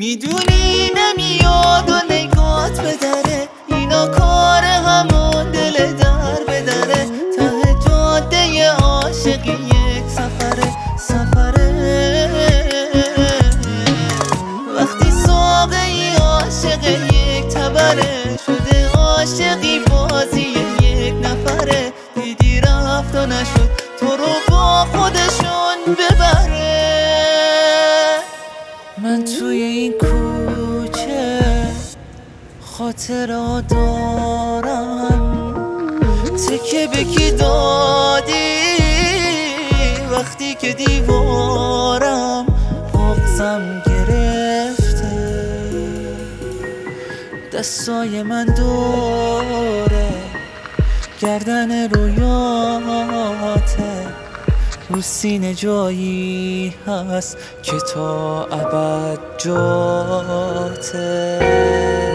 میدونی نمیاد و نگات بدره، اینا کار همون دل در بدره. ته جاده عاشقی یک سفره وقتی ساقه عاشق یک تبره شده، عاشقی بازی یک نفره. دیدی رفت و نشد تو رو با خودشون ببره. من توی این کوچه خاطرات دارم، تکه به کی دادی وقتی که دیوارم بغضم گرفته. دستای من دوره گردن رویاته، رو سینه جایی هست که تا ابد جاته.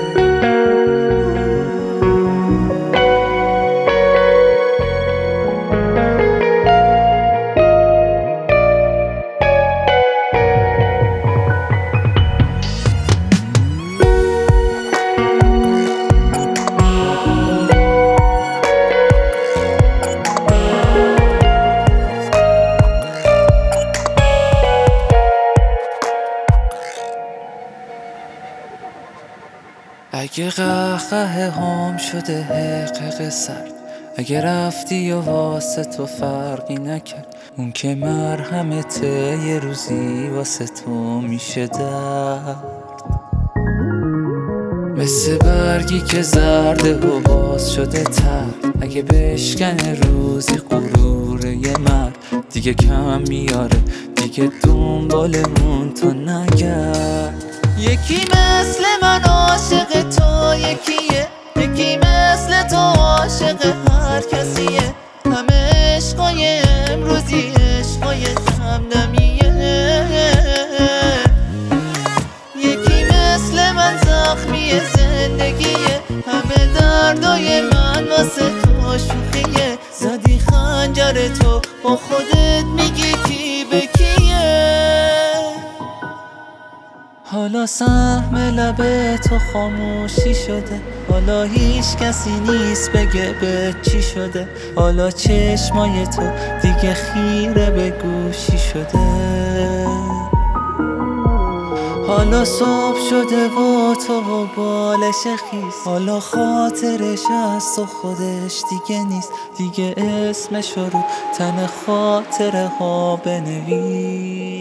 اگه قهقه هم شده حقق سرد، اگه رفتی و واسه تو فرقی نکرد، اون که مرهمته یه روزی واسه تو میشه درد. مثل برگی که زرده و باز شده تر، اگه بشکنه روزی غرور یه مرد، دیگه کم میاره دیگه دنبالمون تو نگرد. یکی مثل من عاشق تو یکیه، یکی مثل تو عاشق هر کسیه. همه عشقای امروزی عشقای دمدمیه. یکی مثل من زخمی زندگیه، همه دردای من واسه تو شوخیه. زدی خنجر تو با خودت میگی کی به کیه. حالا سهم لب تو خاموشی شده، حالا هیچ کسی نیست بگه به چی شده. حالا چشمای تو دیگه خیره به گوشی شده. حالا صبح شده و تو و بالش خیس، حالا خاطرش از تو خودش دیگه نیست. دیگه اسمشو رو تن خاطره ها بنویس.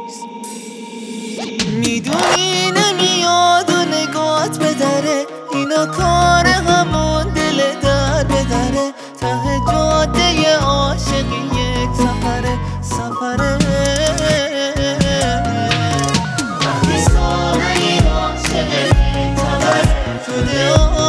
میدونی نمیاد و نگات بدره، اینا کار همون دل در بدره. ته جاده عاشقی یک سفره وقتی ساقه عاشق یک تبره شده